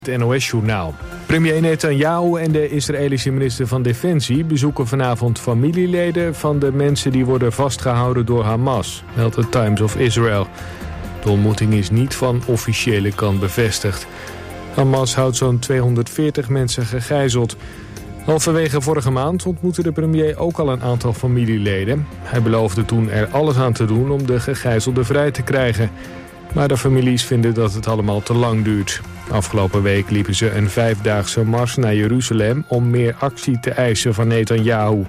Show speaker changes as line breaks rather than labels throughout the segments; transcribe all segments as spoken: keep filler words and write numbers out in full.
Het N O S-journaal. Premier Netanyahu en de Israëlische minister van Defensie bezoeken vanavond familieleden van de mensen die worden vastgehouden door Hamas, meldt de Times of Israel. De ontmoeting is niet van officiële kant bevestigd. Hamas houdt zo'n tweehonderdveertig mensen gegijzeld. Halverwege vorige maand ontmoette de premier ook al een aantal familieleden. Hij beloofde toen er alles aan te doen om de gegijzelden vrij te krijgen. Maar de families vinden dat het allemaal te lang duurt. Afgelopen week liepen ze een vijfdaagse mars naar Jeruzalem om meer actie te eisen van Netanyahu.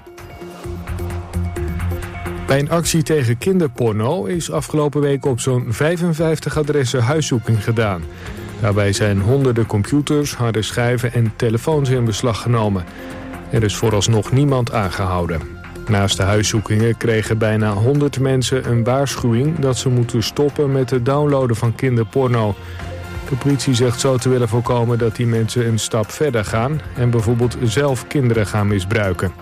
Bij een actie tegen kinderporno is afgelopen week op zo'n vijfenvijftig adressen huiszoeking gedaan. Daarbij zijn honderden computers, harde schijven en telefoons in beslag genomen. Er is vooralsnog niemand aangehouden. Naast de huiszoekingen kregen bijna honderd mensen een waarschuwing dat ze moeten stoppen met het downloaden van kinderporno. De politie zegt zo te willen voorkomen dat die mensen een stap verder gaan en bijvoorbeeld zelf kinderen gaan misbruiken.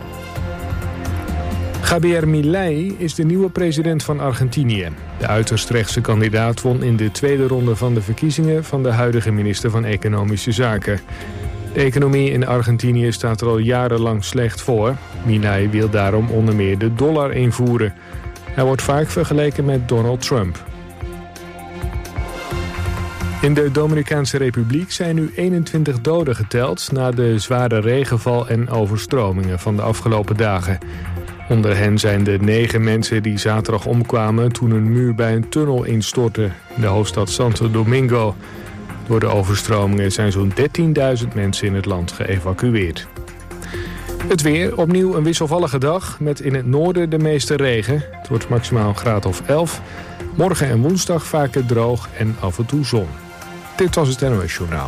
Javier Milei is de nieuwe president van Argentinië. De uiterst rechtse kandidaat won in de tweede ronde van de verkiezingen van de huidige minister van Economische Zaken. De economie in Argentinië staat er al jarenlang slecht voor. Milei wil daarom onder meer de dollar invoeren. Hij wordt vaak vergeleken met Donald Trump. In de Dominicaanse Republiek zijn nu eenentwintig doden geteld na de zware regenval en overstromingen van de afgelopen dagen. Onder hen zijn de negen mensen die zaterdag omkwamen toen een muur bij een tunnel instortte in de hoofdstad Santo Domingo. Door de overstromingen zijn zo'n dertienduizend mensen in het land geëvacueerd. Het weer, opnieuw een wisselvallige dag met in het noorden de meeste regen. Het wordt maximaal een graad of elf. Morgen en woensdag vaker droog en af en toe zon. Dit was het N O S-journaal.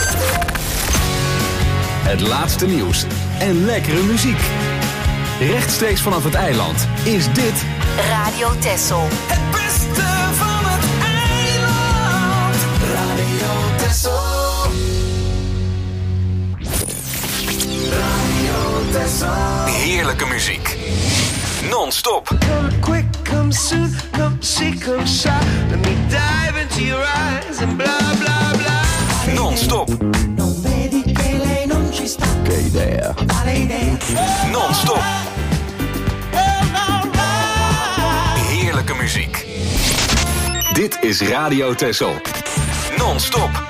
Het laatste nieuws en lekkere muziek. Rechtstreeks vanaf het eiland is dit
Radio Texel.
Het beste van het eiland. Radio Texel. Radio Texel.
heerlijke muziek. Non-stop.
Come quick, come soon, come see, come shy. Let me dive into your eyes and blah blah blah.
Non-stop.
Non vedi che lei non ci sta.
Che idea.
Vale idea.
Non-stop. Heerlijke muziek. Dit is Radio Texel. Non-stop.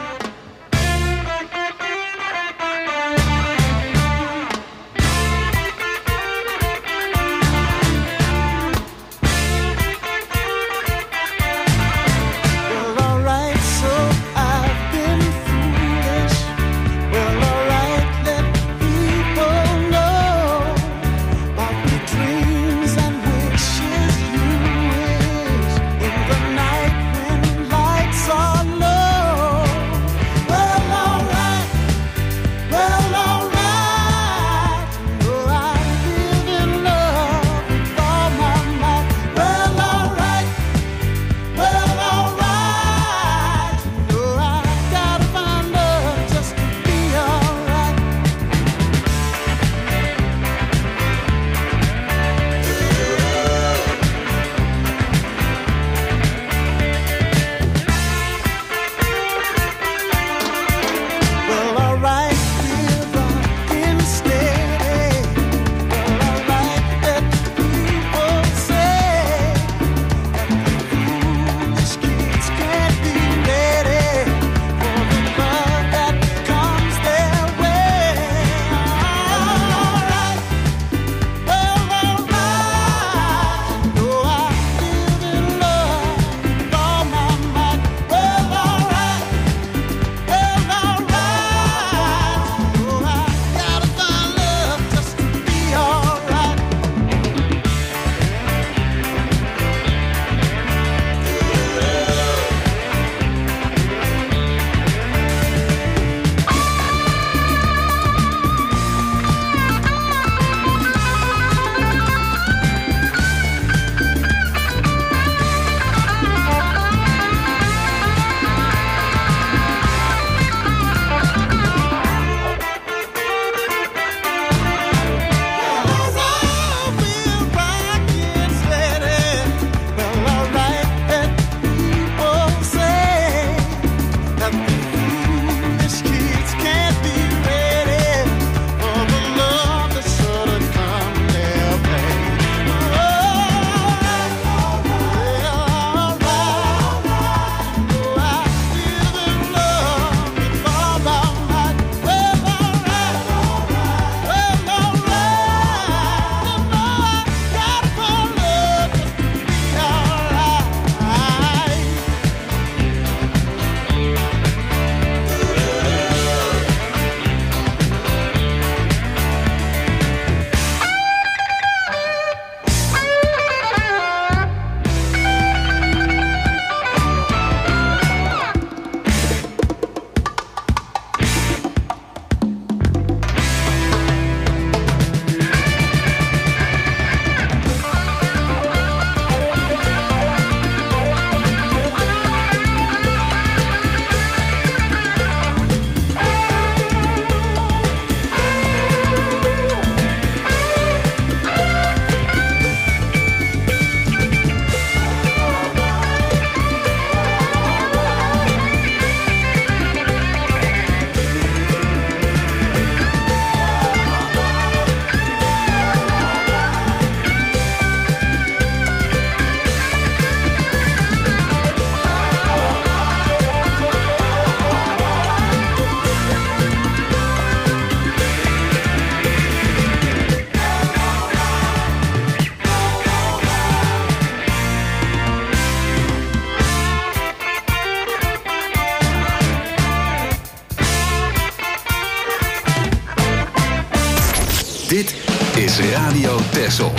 Dit is Radio Texel.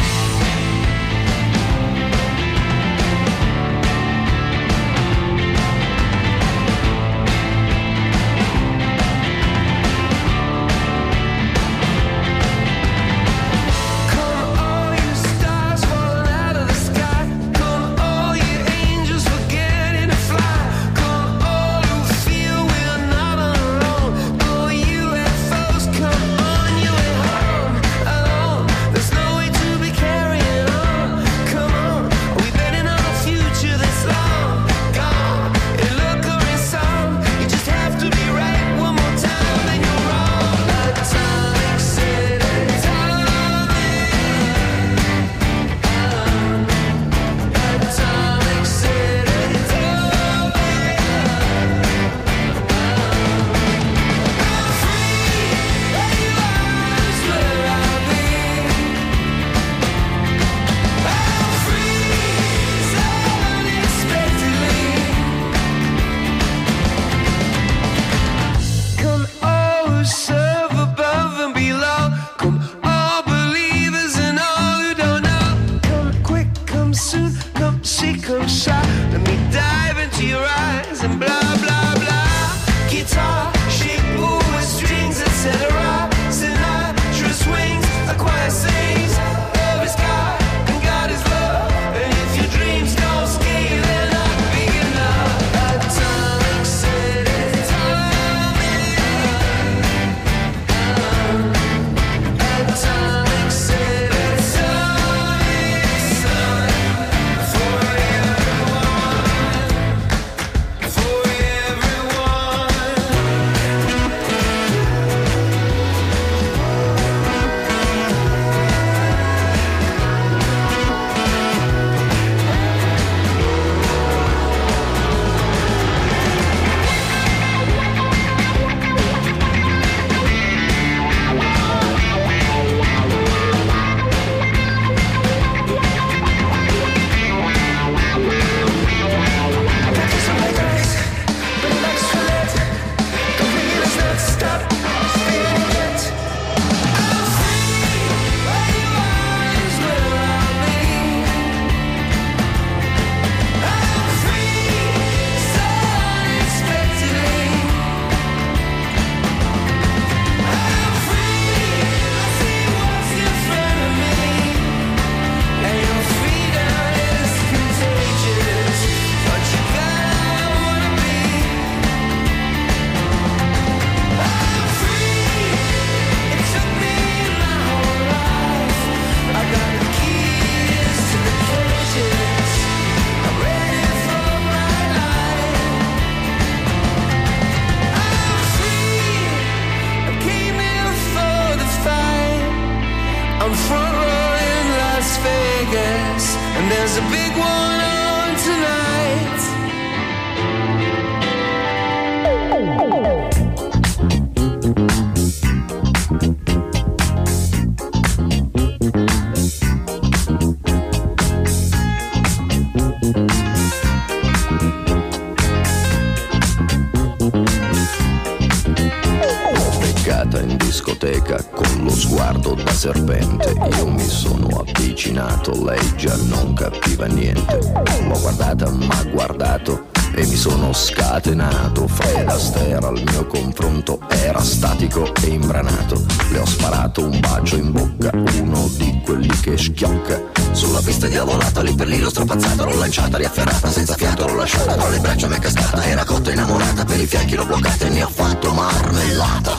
Con lo sguardo da serpente io mi sono avvicinato, lei già non capiva niente. L'ho guardata, m'ha guardato e mi sono scatenato. Fred Astaire al mio confronto era statico e imbranato. Le ho sparato un bacio in bocca, uno di quelli che schiocca. Sulla pista diavolata, lì per lì l'ho stroppazzata, l'ho lanciata, riafferrata, senza fiato l'ho lasciata, tra le braccia m'è cascata, era cotta innamorata, per i fianchi l'ho bloccata e ne ho fatto marmellata.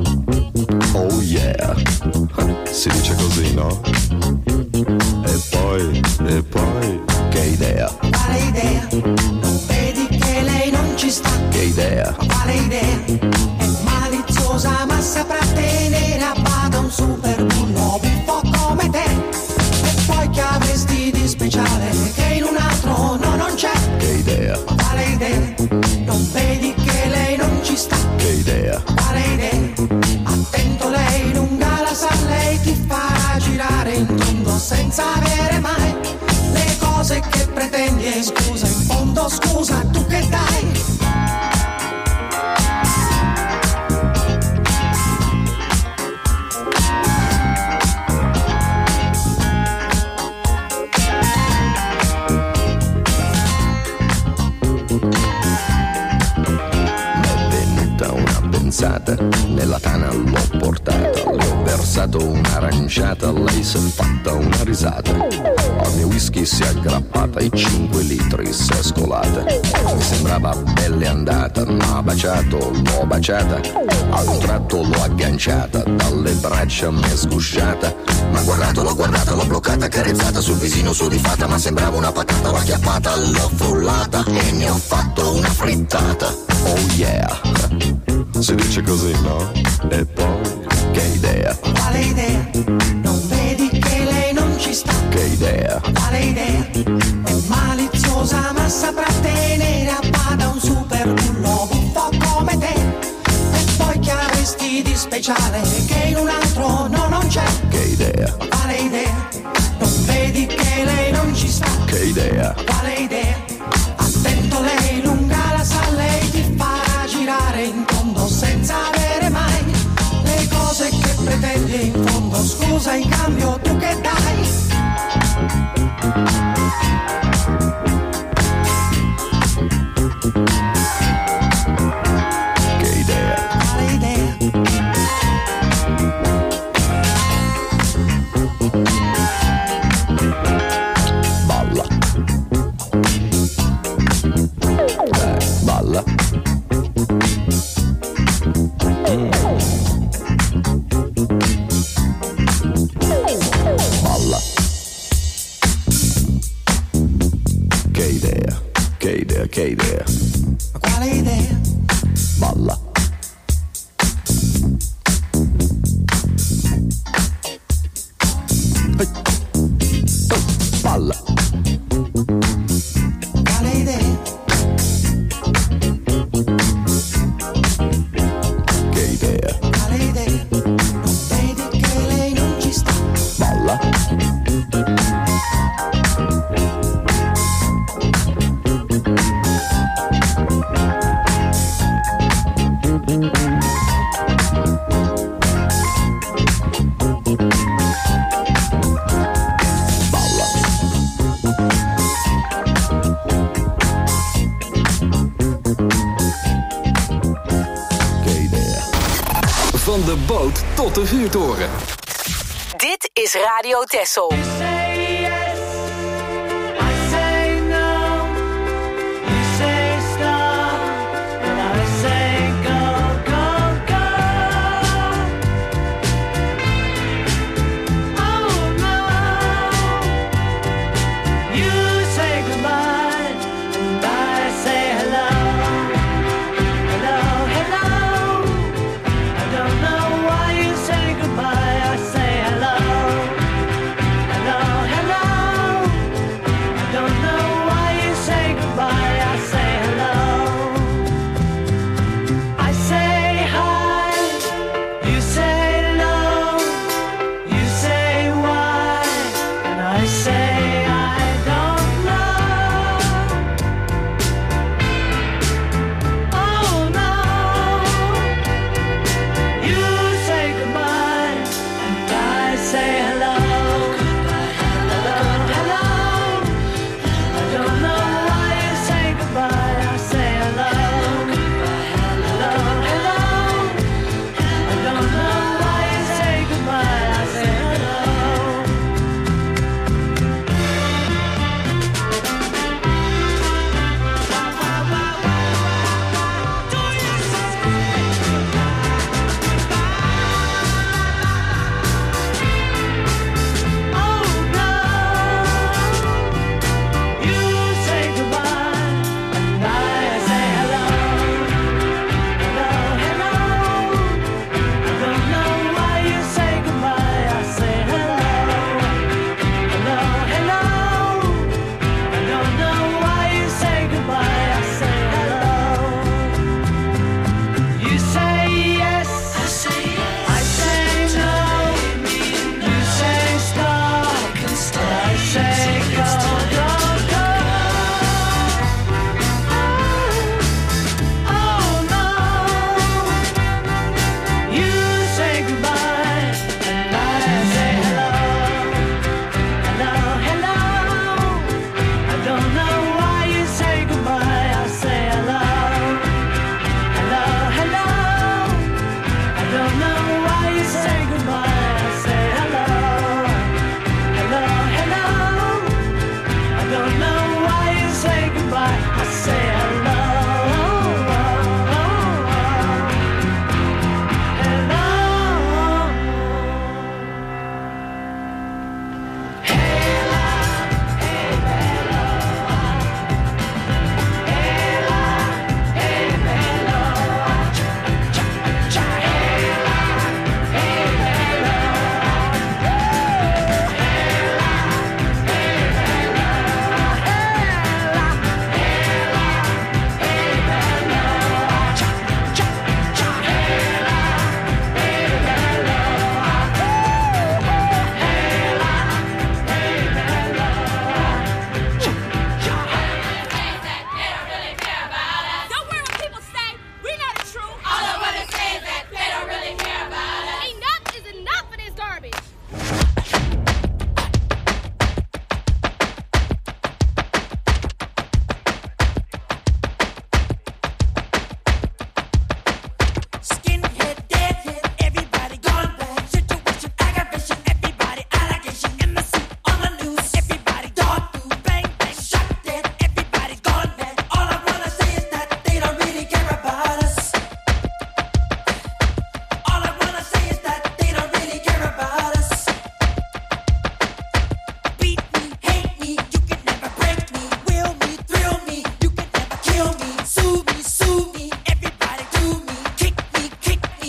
Oh yeah, si dice così, no? E poi, e poi, che idea?
Quale idea? Non vedi che lei non ci sta?
Che idea?
Quale idea? È maliziosa ma saprà tenere a bada un super bullo buffo come te. E poi che avresti di speciale che in un altro no non c'è?
Che idea?
Quale idea? Non vedi che lei non ci sta?
Che idea?
Quale idea? Attento, lei lunga la sa, lei ti farà girare in tondo senza avere mai le cose che pretendi. E scusa, in fondo scusa, tu che dai?
sfilata, nella tana l'ho portata, le ho versato un'aranciata, lei si è fatta una risata, al mio whisky si è aggrappata e cinque litri si è scolata, mi sembrava belle andata, ma baciato, l'ho baciata, a un tratto l'ho agganciata, dalle braccia mi è sgusciata, ma guardato, l'ho guardata, l'ho bloccata, carezzata sul visino sudifata, ma sembrava una patata, l'ho acchiappata, l'ho frullata e ne ho fatto una frittata. Oh yeah, si dice così, no? E poi, che idea?
Quale idea? Non vedi che lei non ci sta?
Che idea?
Quale idea? È maliziosa ma saprà tenere a bada un super bullo buffo come te. E poi che avresti di speciale che in un altro no non c'è?
Che idea?
Quale idea? Non vedi che lei non ci sta?
Che idea?
Quale idea? Attento, lei lunga la sa, lei ti farà girare in tondo senza avere mai le cose che pretendi in fondo. Scusa, in cambio tu che dai?
Che idea?
Quale idea?
Balla. Eh, balla. Mm. Balla. Che idea, che idea, che idea.
Quale idea?
Balla. Ehi. Oh, balla.
Quale idea?
Che idea.
Quale idea? Non vedi che lei non ci sta?
Balla.
Van de boot tot de vuurtoren.
Dit is Radio Texel.
Hello,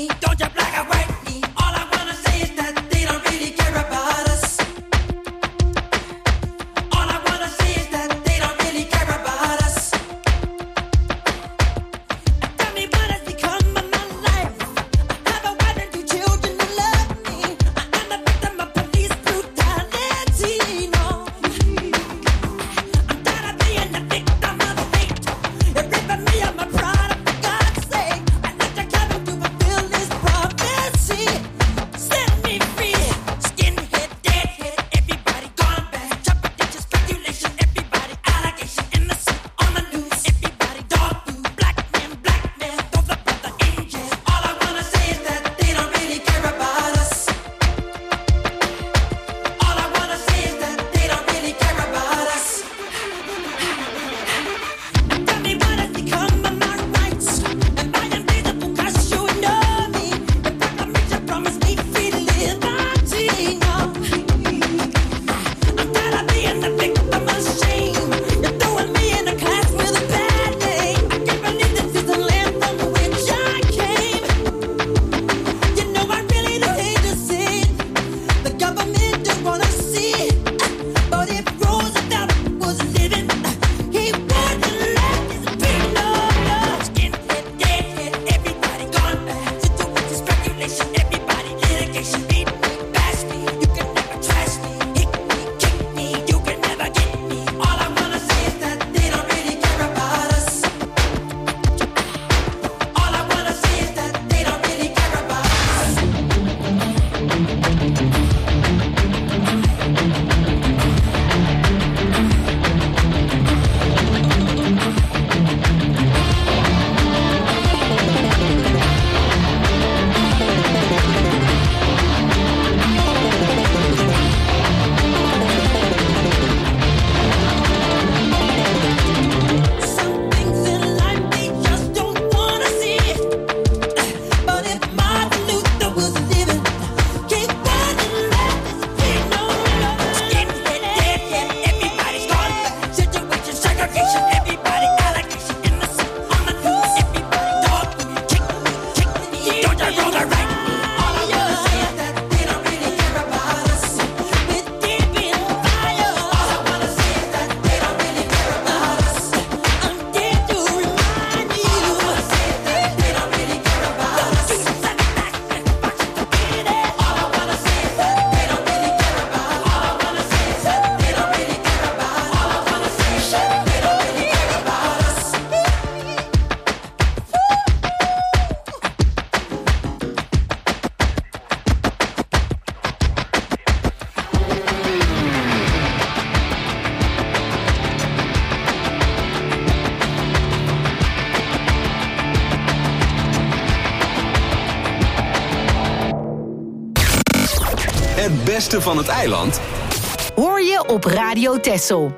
Het beste van het eiland
hoor je op Radio Texel.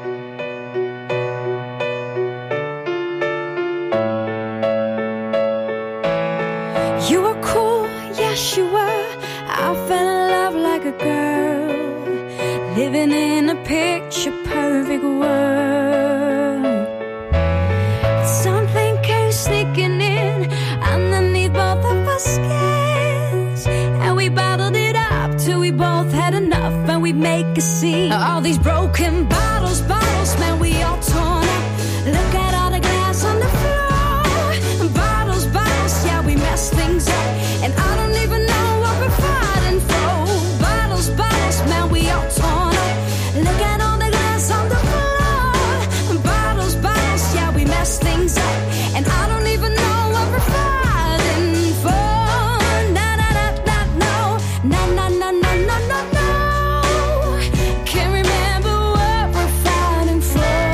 You were cool, yes you were. I fell in love like a girl, living in a picture perfect world. But something came sneaking in underneath both of our skins, and we bottled it up till we both had enough, and we'd make a scene. All these broken bottles, bottles, man, we all torn up. Look at all the glass on the floor. Bottles, bottles, yeah, we mess things up, and I don't even know what we're fighting for. Bottles, bottles, man, we all torn up. Look at all the glass on the floor. Bottles, bottles, yeah, we mess things up, and I don't even know what we're fighting for. Na na na na no, na na na na na na no. Can't remember what we're fighting for.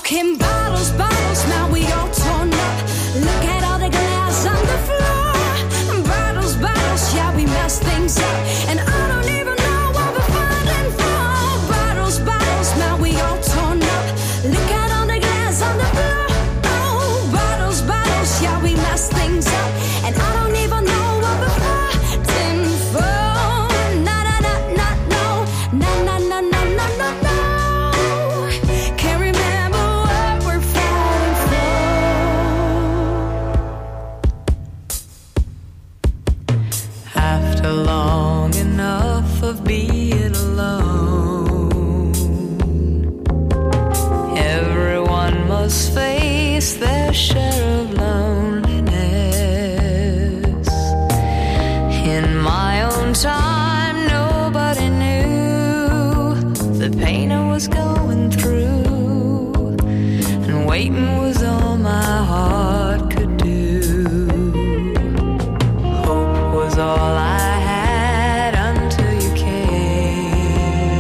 broken bottles, bottles, now we all torn up. Look at all the glass on the floor. Bottles, bottles, yeah, we mess things up. And I don't even know what we're fighting for. Bottles, bottles, now we all torn up. Look at all the glass on the floor. Oh, bottles, bottles, yeah, we mess things up. And I don't even know what we're fighting for. Na na na na no, na na na na na na no. Can't remember what we're fighting for.
After long enough of being alone, everyone must face their share of loneliness. In my own time, nobody knew the pain I was going through, and waiting was all my heart could do. Hope was all I had until you came.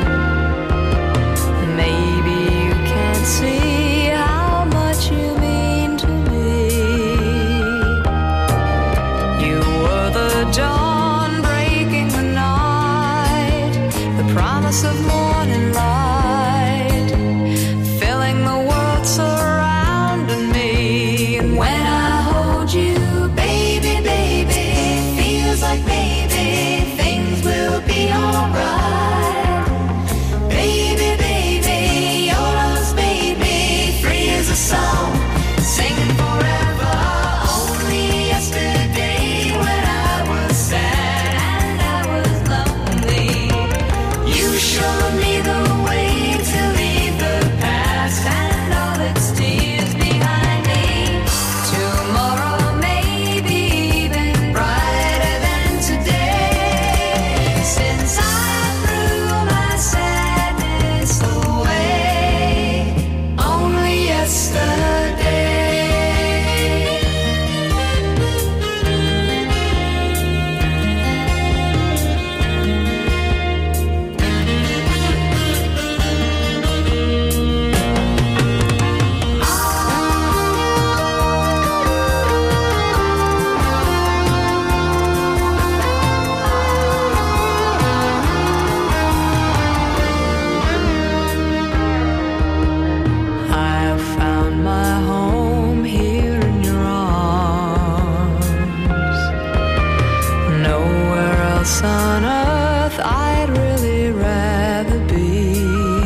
Maybe you can't see how much you mean to me. You were the dawn breaking the night, the promise of morning light, filling the world surrounding me. And when I hold you, baby, baby, feels like maybe things will be alright. Baby, baby, your love's made me free as a song, singing forever. Only yesterday when I was sad and I was lonely, you showed me the way to leave the past and all its tears behind me. Tomorrow may be even brighter than today, since I threw my sadness away. Only yesterday. I have found my home here in your arms. Nowhere else on earth I'd really rather be.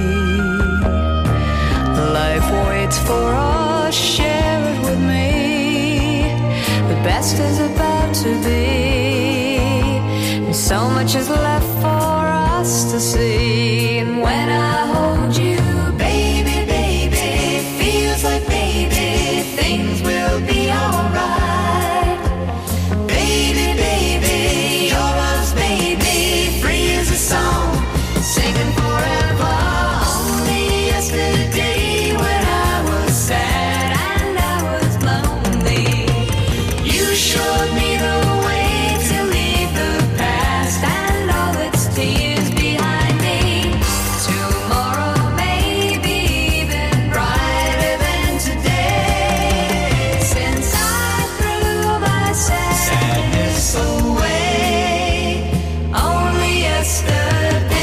Life waits for us, share it with me. The best is about to be, and so much is left for us to see. And when I hold you, baby, baby, feels like maybe things will be alright. Baby, baby, your love's made me free as a song, singing forever. Only yesterday when I was sad and I was lonely, you showed me the way to leave the past and all its tears behind me. Tomorrow may be even brighter than today, since I threw my sadness away. Only yesterday.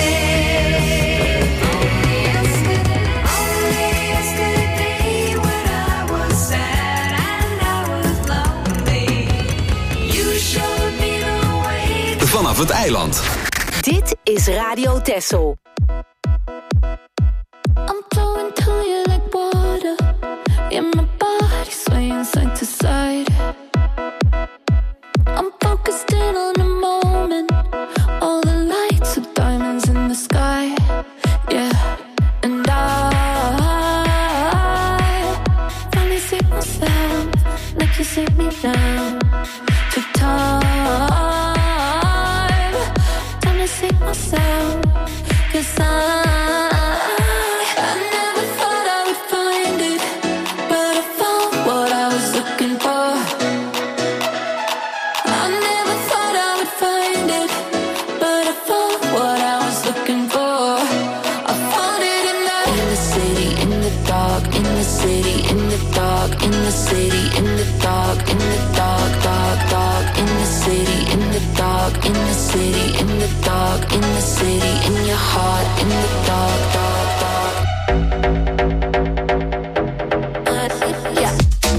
Only yesterday. Only yesterday when I was sad and I was lonely, you showed me the way.
Vanaf het eiland.
Dit is Radio Texel.
I'm flowing to you like water. Yeah, my body swaying side to side. I'm focused in on the moment. All the lights of diamonds in the sky. Yeah, and I finally see myself like you sit me down. Took time, time to see myself. 'Cause I I never thought I would find it, but I found what I was looking for. I never thought I would find it, but I found what I was looking for. I found it in the, in the city, in the dark, in
city, in the dark, in the dark, dark, dark, in the city, in the dark, in the city, in the dark, in the city, in your heart, in the dark, dark, dark. Uh, yeah.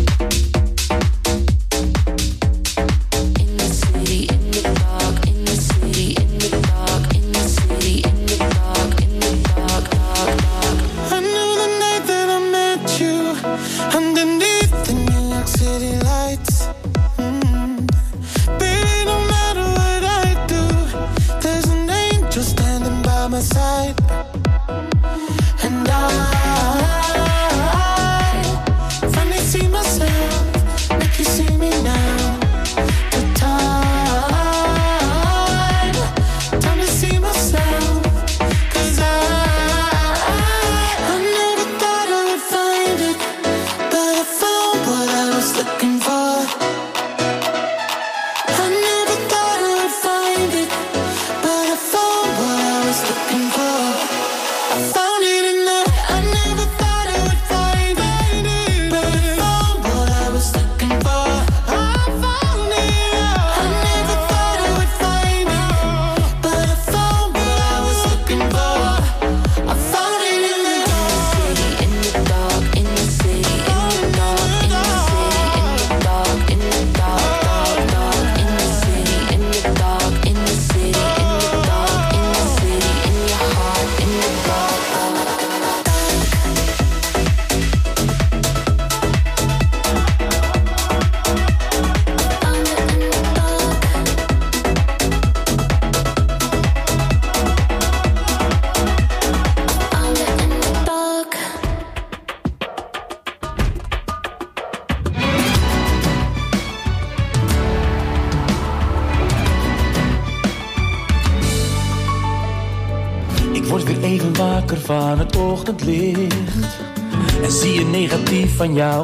Van het ochtendlicht en zie je negatief van jouw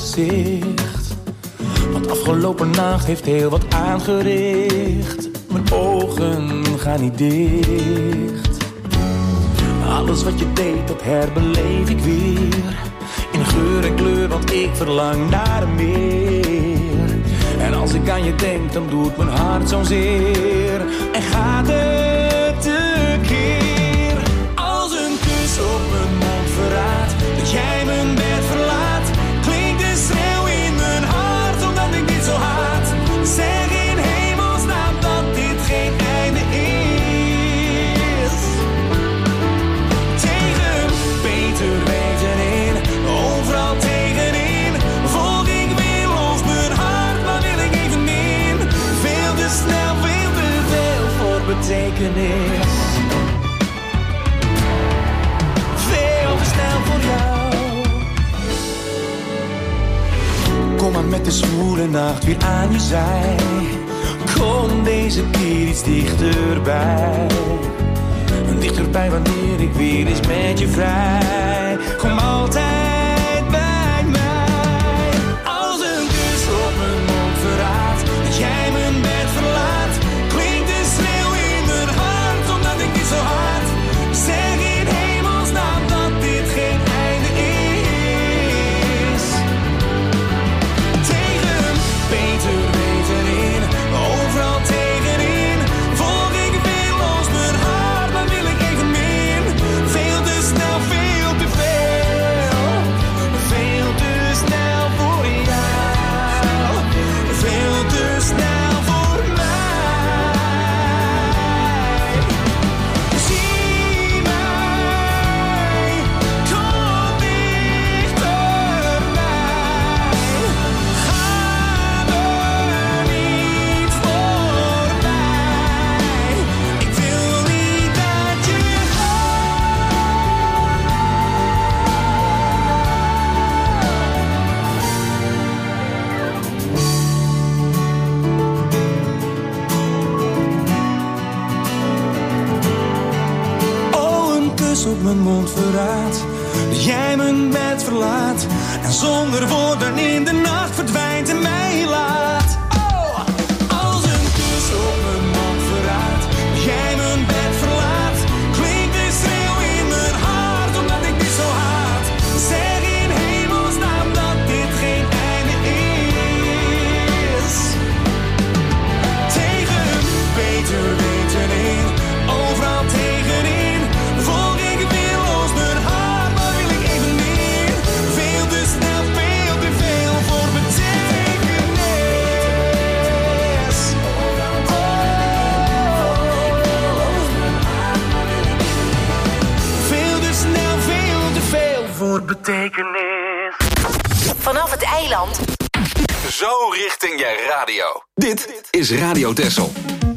gezicht. Want afgelopen nacht heeft heel wat aangericht. Mijn ogen gaan niet dicht. Alles wat je deed, dat herbeleef ik weer. In geur en kleur, want ik verlang naar meer. En als ik aan je denk, dan doet mijn hart zo'n zeer. En gaat het tekeer. Op mijn mond verraadt dat jij mijn bed verlaat. Klinkt een schreeuw in mijn hart omdat ik dit zo haat. Zeg in hemelsnaam dat dit geen einde is. Tegen beter weten in, overal tegenin. Volg ik weer los mijn hart, maar wil ik even in. Veel te snel, veel te veel voor betekenis. Kom maar met de zwoele nacht weer aan je zij. Kom deze keer iets dichterbij. Dichterbij wanneer ik weer eens met je vrij. Kom altijd bij mij. Als een kus op mijn mond verraadt dat jij mijn bed verlaat. Klinkt een schreeuw in mijn hart omdat ik niet zo hard. Zeg in hemelsnaam dat dit geen einde is. Tegen beter weten in, overal tegenin. Volg ik weer los mijn hart, maar wil ik even meer. Veel te snel, veel te veel. Veel te snel voor jou. Veel te snel voor mij. Zie mij, kom dichterbij. Ga me niet voorbij. Ik wil niet dat je Oh, een kus op mijn mond verraadt dat jij mijn bed verlaat. En zonder woorden in de nacht verdwijnt en mij laat. Oh, als een kus op mijn mond verraadt dat jij mijn bed verlaat. Klinkt een schreeuw in mijn hart omdat ik dit zo haat. Zeg in hemelsnaam dat dit geen einde zonder betekenis.
Vanaf het eiland.
Zo richting je radio. Dit is Radio Texel.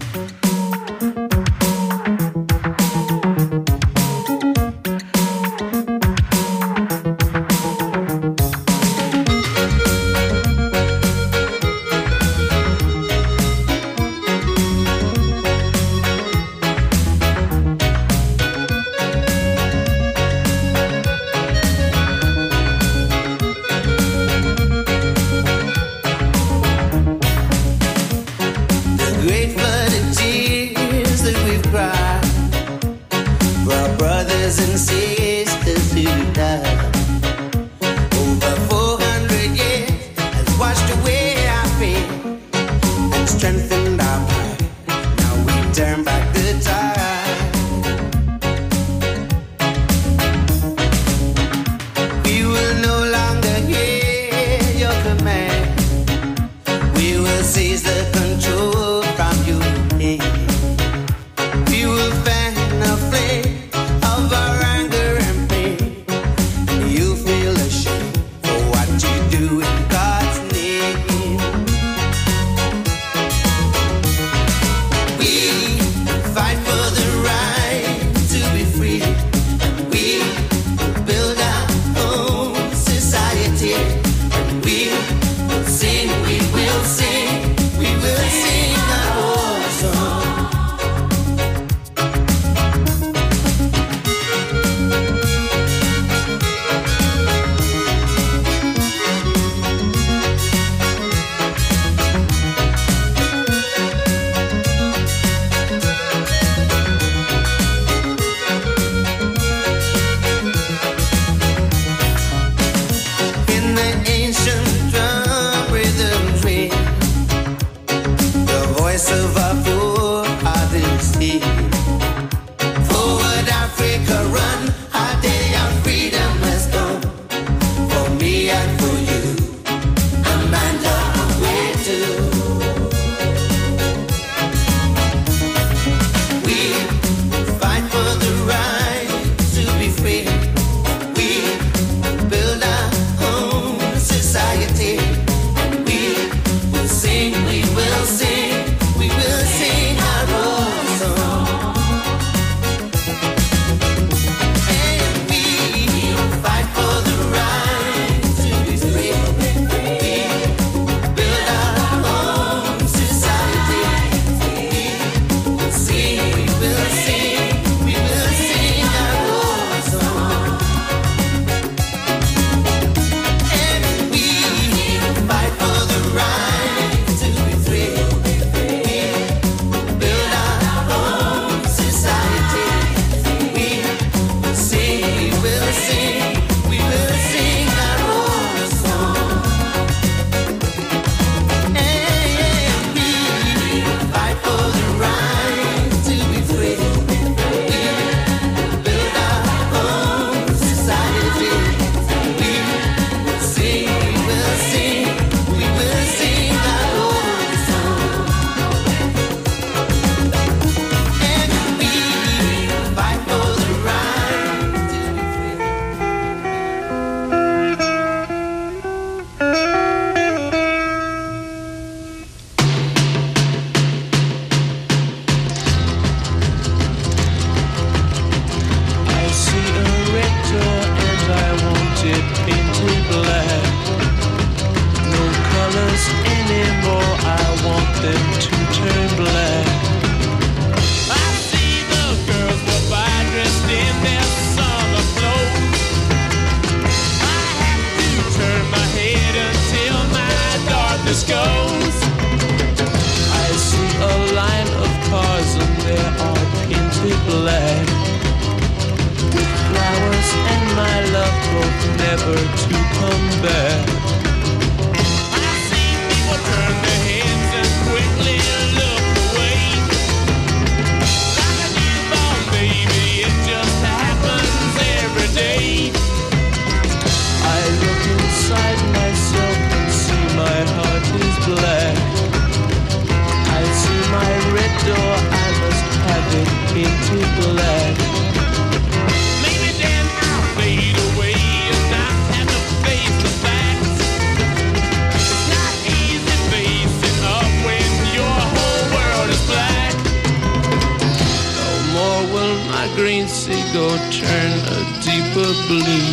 never to come back. I see people turn their heads and quickly look away. Like a newborn baby, it just happens every day. I look inside myself and see my heart is black. I see my red door, I must have it painted black. Maybe then I'll fade away and indigo turn a deeper blue.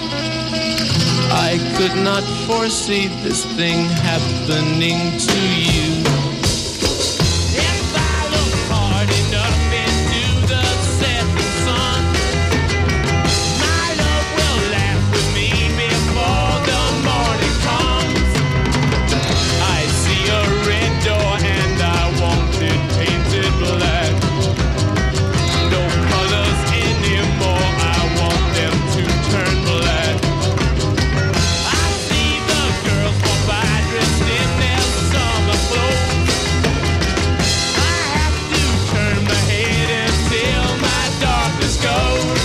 I could not foresee this thing happening to you. If I look hard enough into the setting sun, my love will laugh with me before the morning comes. I see a red door and I want it painted black. No colors anymore, I want them to turn black. I see the girls walk by dressed in their summer clothes. I have to turn my head until my darkness goes.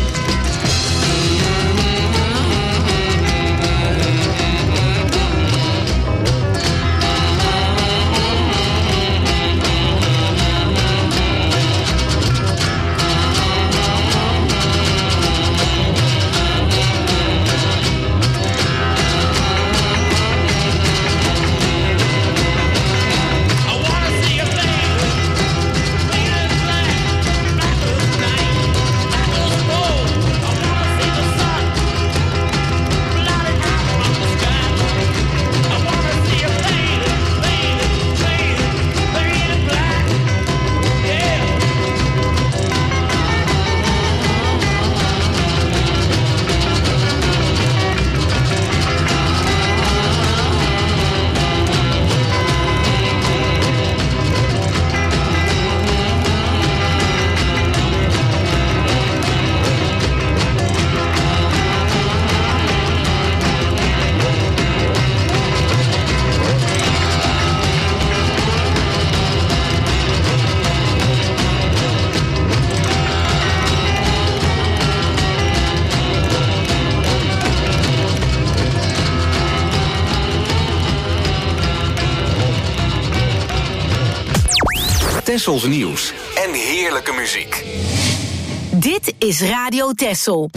I wanna see your face, clean as black, black as night, black as gold. I wanna see the sun, blotted out from the sky. I wanna see your face, faded, faded, faded black. Yeah.
Tessels nieuws en heerlijke muziek.
Dit is Radio Tessel.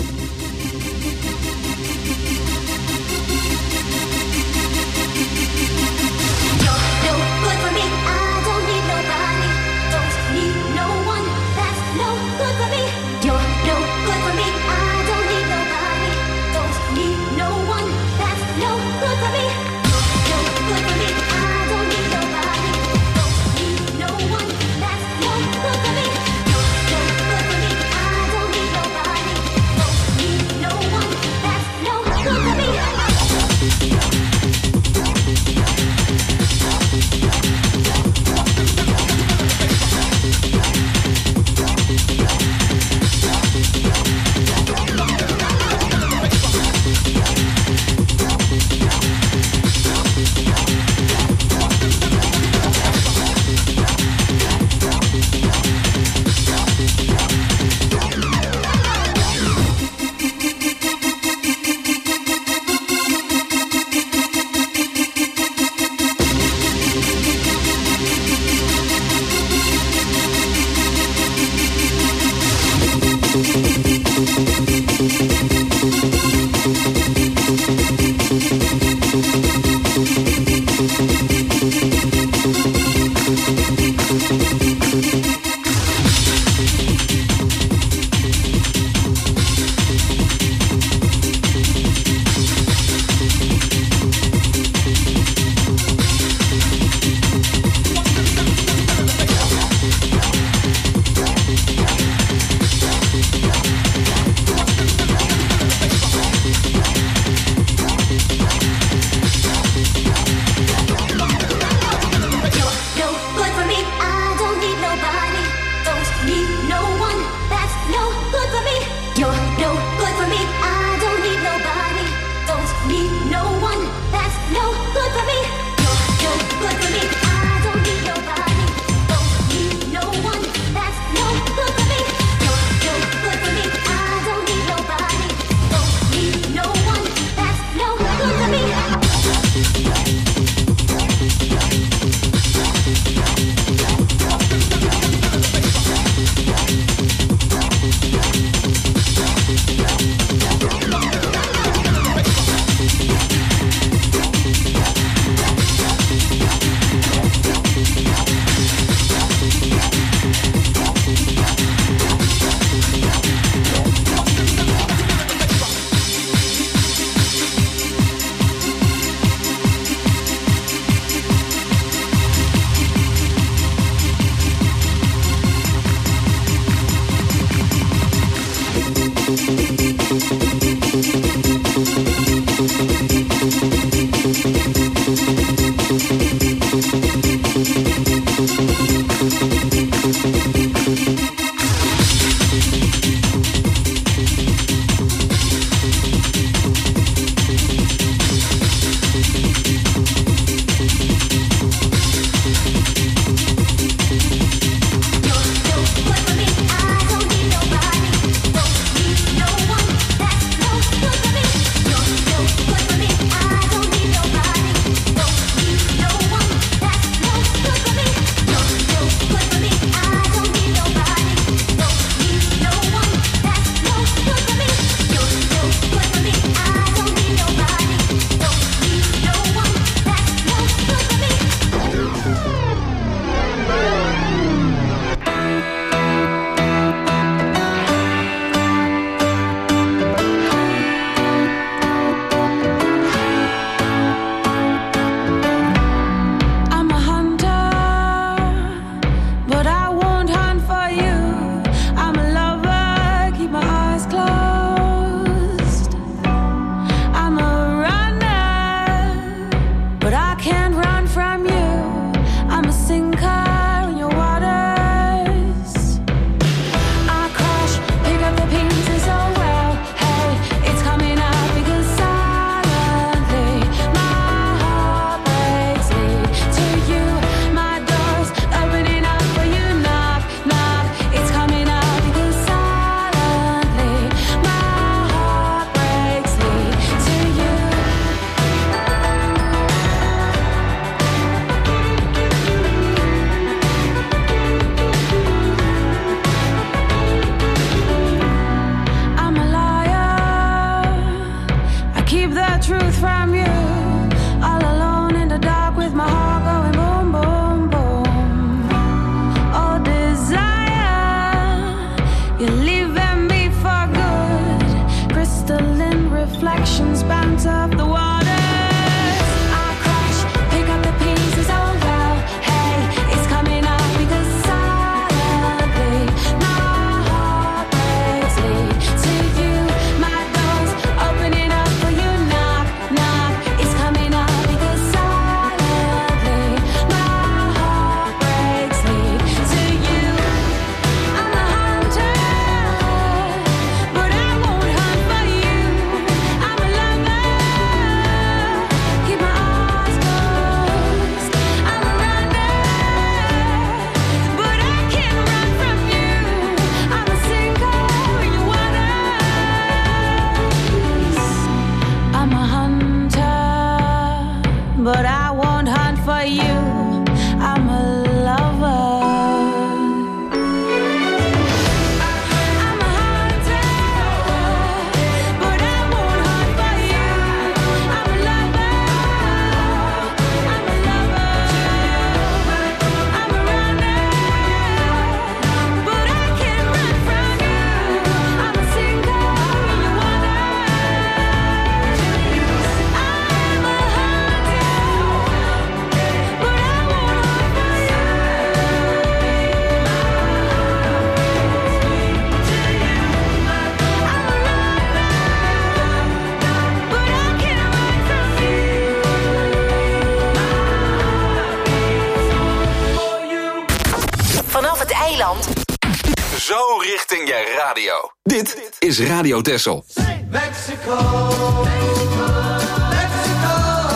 Zo richting je radio. Dit is Radio Texel.
Mexico, Mexico, Mexico,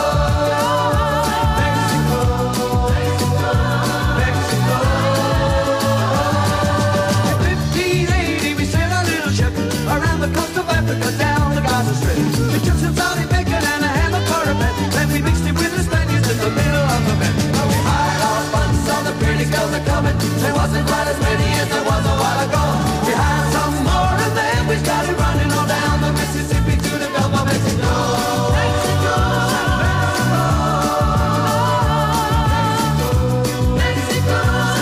Mexico, Mexico. fifteen eighty, we sailed a little ship around the coast of Africa, down the Gaza Strip. We took some Saudi bacon and a ham and cornbread, then we mixed it with the Spaniards in the middle of the bed. We hired our funds, all the pretty girls are coming. There wasn't quite as many as there was a while ago. We hired some more and then we started running on down the Mississippi to the Gulf of Mexico. Mexico, Mexico, Mexico.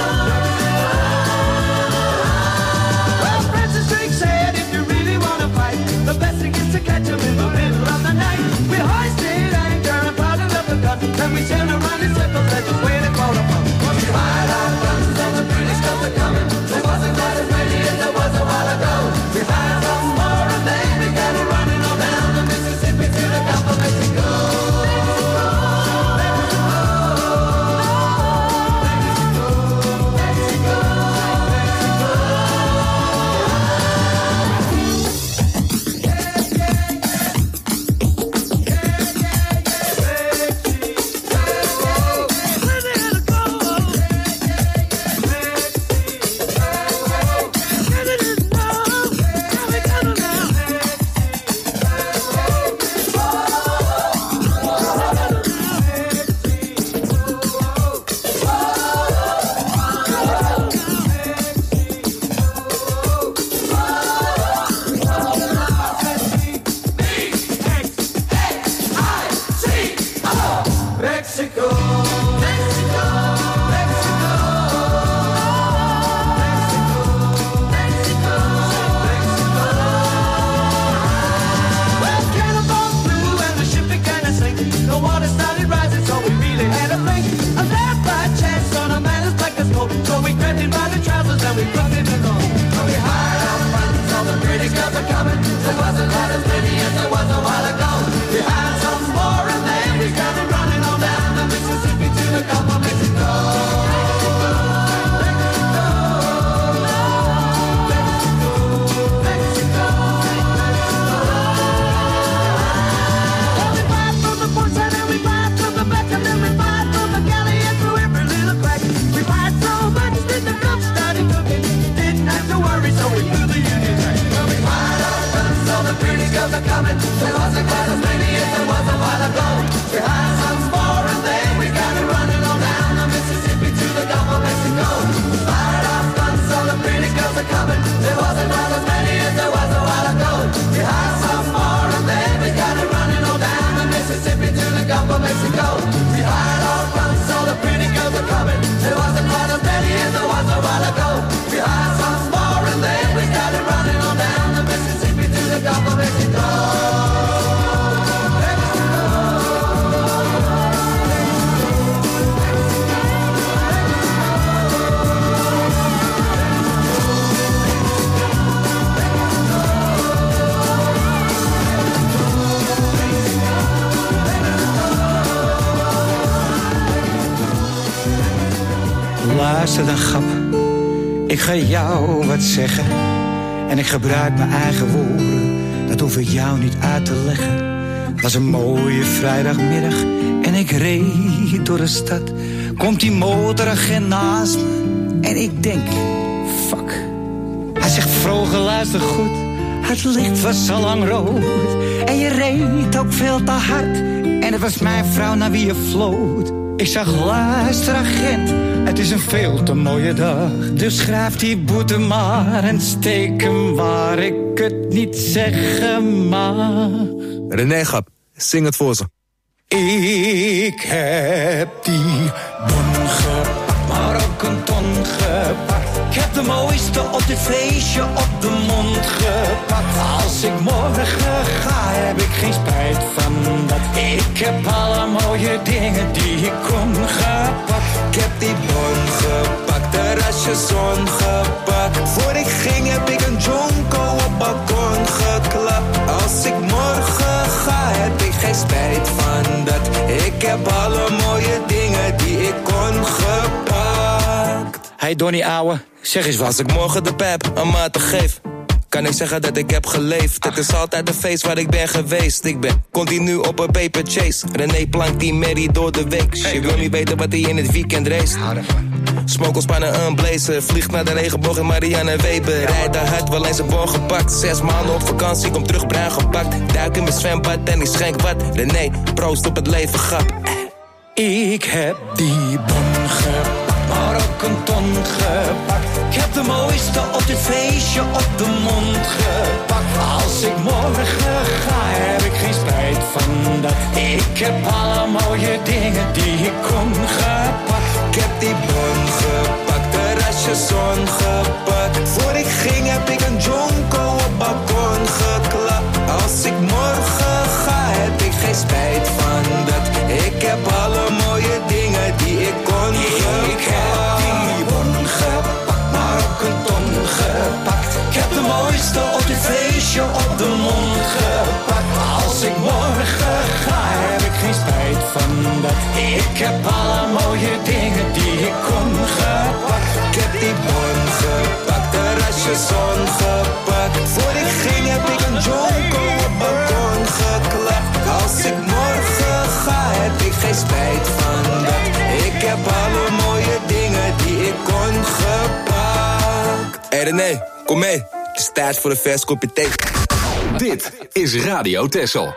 Well, Francis Drake said if you really want to fight, the best thing is to catch them in the middle of the night. We hoisted anchor and paddled up the gun, then we sailed around in circles and just waited for the fun. We hired our guns and the British guns are coming. There wasn't quite as many as there was a while ago. We hired some more and then we got coming. There wasn't quite as many as there was a while ago. Behind some more and then we got it running on down the Mississippi to the Gulf of Mexico. Fired off guns, all the pretty girls are coming. There wasn't quite as many as there was a while ago. Behind some more and then we got it running on down the Mississippi to the Gulf of Mexico. Behind all guns, all the pretty girls are coming. There wasn't quite as many as there was a while ago. Behind some more and then we got it running on down the Mississippi to the Gulf of Mexico.
Luister dan, grap. Ik ga jou wat zeggen. En ik gebruik mijn eigen woorden. Dat hoef ik jou niet uit te leggen. Het was een mooie vrijdagmiddag. En ik reed door de stad. Komt die motoragent naast me. En ik denk, fuck. Hij zegt, vroeger luister goed. Het licht was al lang rood. En je reed ook veel te hard. En het was mijn vrouw naar wie je floot. Ik zag, luister agent, het is een veel te mooie dag. Dus schrijf die boete maar en steek hem waar ik het niet zeggen mag.
René Gap, zing het voor ze.
Ik heb die bon gepakt, maar ook een ton gepakt. Ik heb de mooiste op dit feestje op de mond gepakt. Als ik morgen ga, heb ik geen spijt van dat. Ik heb alle mooie dingen die ik kon gepakt.
Ik heb die bon gepakt, terrasje zon gepakt. Voor ik ging heb ik een jonko op balkon geklapt. Als ik morgen ga, heb ik geen spijt van dat. Ik heb alle mooie dingen die ik kon gepakt.
Hey Donnie ouwe, zeg eens wat.
Als ik morgen de pep een maat geef, kan ik zeggen dat ik heb geleefd. Het is altijd een feest waar ik ben geweest. Ik ben continu op een paper chase. René plankt die merrie door de week. Je wil niet weten wat hij in het weekend race. Smokelspannen een blazer. Vliegt naar de regenboog in Marianne Weber. Rijdt daar hard, wel eens een bon gepakt. Zes maanden op vakantie, kom terug bruin gepakt. Duik in mijn zwembad en ik schenk wat. René, proost op het leven, grap.
Ik heb die bon gepakt, maar ook een ton gepakt. Ik heb de mooiste op dit feestje op de mond gepakt. Als ik morgen ga, heb ik geen spijt van dat. Ik heb alle mooie dingen die ik kon gepakt.
Ik heb die bon gepakt, terrasje zon gepakt. Voor ik ging heb ik een jonko op balkon geklapt. Als ik morgen ga, heb ik geen spijt van dat. Ik heb alle mooie dingen die ik kon gepakt.
Ik heb die bon gepakt, maar ook een ton gepakt. Ik heb de mooiste op dit feestje op de mond gepakt. Als ik morgen ga, heb ik geen spijt van dat. Ik heb alle mooie dingen die ik kon gepakt.
Ik heb die bon gepakt, terrasje zon gepakt. Voor ik ging heb ik een jonko op balkon geklapt. Als ik morgen ga, heb ik geen spijt van dat. Ik heb alle mooie dingen die ik kon gepakt. Hé hey René, kom mee. Het is tijd voor een vers kopje thee.
Dit is Radio Texel.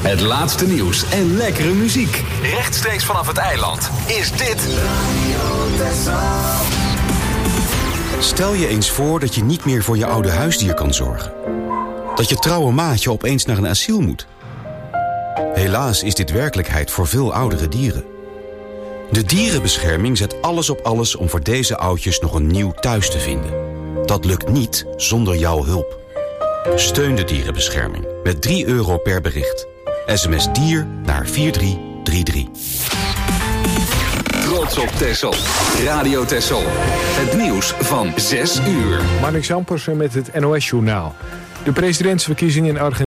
Het laatste nieuws en lekkere muziek. Rechtstreeks vanaf het eiland is dit...
Stel je eens voor dat je niet meer voor je oude huisdier kan zorgen. Dat je trouwe maatje opeens naar een asiel moet. Helaas is dit werkelijkheid voor veel oudere dieren. De dierenbescherming zet alles op alles om voor deze oudjes nog een nieuw thuis te vinden. Dat lukt niet zonder jouw hulp. Steun de dierenbescherming met drie euro per bericht. S M S dier naar vier drie drie drie.
Trots op Texel. Radio Texel. Het nieuws van zes uur.
Marnix Ampersen met het N O S-journaal. De presidentsverkiezingen in Argentinië